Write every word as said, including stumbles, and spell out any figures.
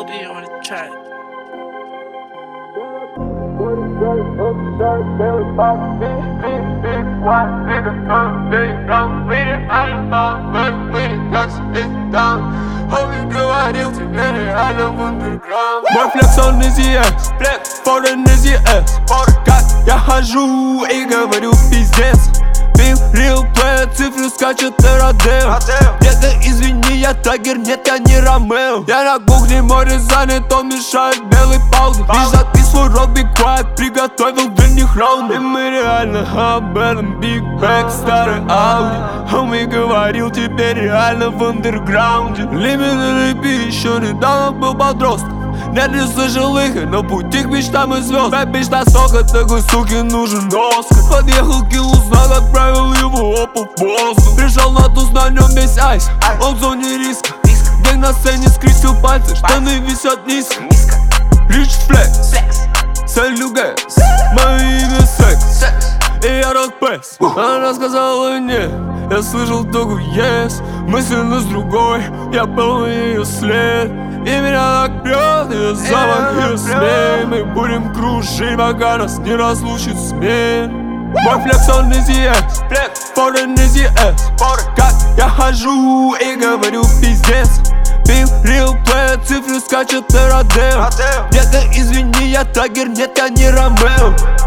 O D on the track. Мой флекс, он из и эс, форен из и эс. Как я хожу и говорю пиздец. Бил, real play, цифры скачет Родео. Где-то извини, я Тагер, нет, я не Ромео. Я на кухне, море занят, он мешает белый паузе. Лишь записываю рок, be quiet, приготовил для них раунды. И мы реально об этом, Big Bang, старый Ауди. Он и говорил, теперь реально в андерграунде. Лимит или еще недавно был подростком. Нет, не слышал их, но пути к мечтам и звезд. Моя мечта сока, такой суке нужен Оскар. Подъехал киллу знак, отправил его по воздух. Пришел на туз, на нем весь айс, он в зоне риска. Гэнг на сцене скрестил пальцы, штаны висят низко. Рич флекс, целью гэс, мое имя секс, и я род пэс. Она сказала нет, я слышал только yes. Мысленно с другой, я был ее след. И меня так прет, ее запах, ее смех. Мы будем кружить, пока нас не разлучит смен. Мой флекс, он из и эс, форен из и эс. Как я хожу и говорю пиздец. Бил, real play, цифры скачет Родео. Где-то извини, я Тагер, нет, я не Ромео.